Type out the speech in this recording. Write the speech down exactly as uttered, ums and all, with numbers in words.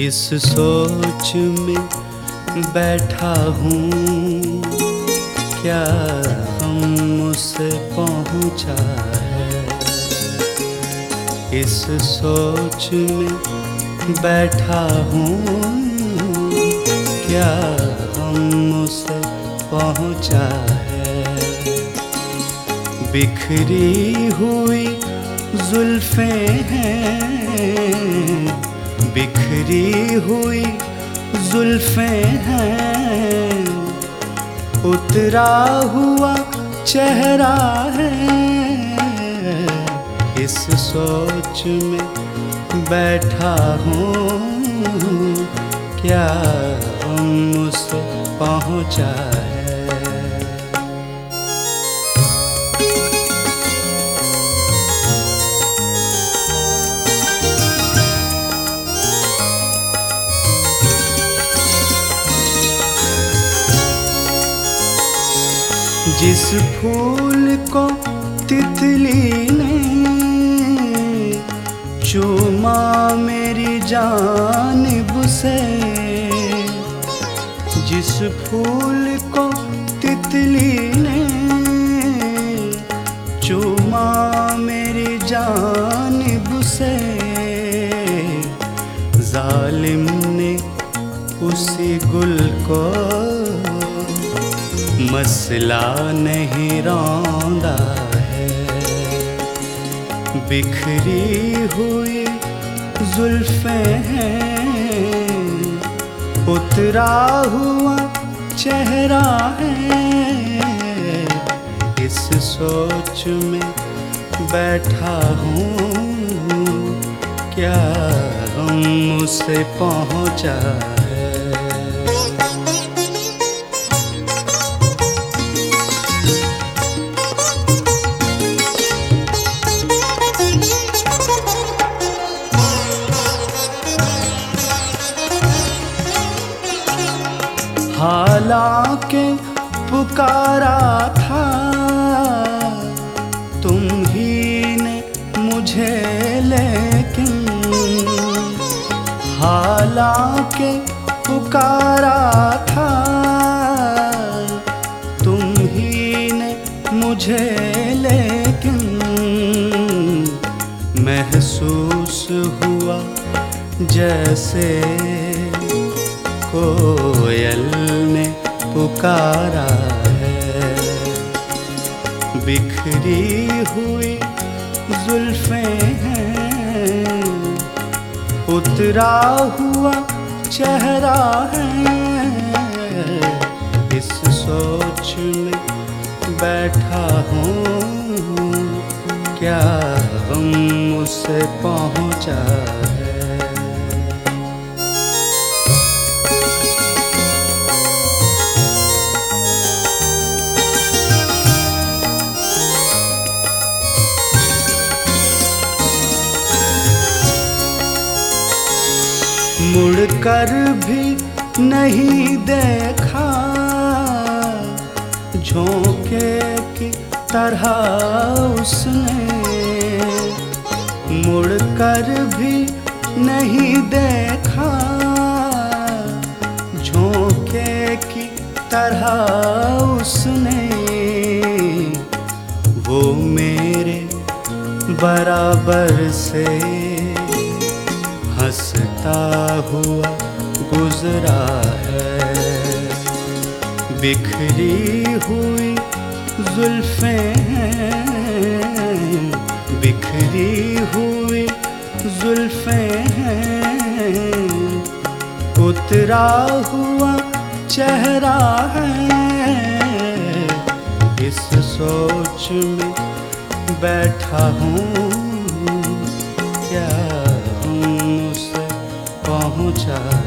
इस सोच में बैठा हूँ, क्या हम मुझसे पहुँचा है। इस सोच में बैठा हूँ, क्या हम मुझसे पहुँचा है। बिखरी हुई जुल्फ़ें हैं, बिखरी हुई जुल्फ़ें हैं, उतरा हुआ चेहरा है। इस सोच में बैठा हूँ, क्या हम मुझसे पहुँचा है। जिस फूल को तितली ने चूमा मेरी जानिब से, जिस फूल को तितली ने चूमा मेरी जानिब से, जालिम ने उसी गुल को मसला नहीं रौंदा है। बिखरी हुई जुल्फ़ें हैं, उतरा हुआ चेहरा है। इस सोच में बैठा हूँ, क्या हम मुझसे पहुँचा है। हालांकि पुकारा था तुम ही ने मुझे, लेकिन हालांकि पुकारा था तुम ही ने मुझे, लेकिन महसूस हुआ जैसे कोयल ने पुकारा है। बिखरी हुई जुल्फ़ें हैं, उतरा हुआ चेहरा है। इस सोच में बैठा हूँ, क्या हम मुझसे पहुँचा है। मुड़कर भी नहीं देखा, झोंके की तरह उसने। मुड़कर भी नहीं देखा, झोंके की तरह उसने। वो मेरे बराबर से हंसता हुआ गुजरा है। बिखरी हुई जुल्फ़ें हैं, बिखरी हुई जुल्फ़ें हैं, उतरा हुआ चेहरा है। इस सोच में बैठा हूँ, क्या हम मुझसे पहुँचा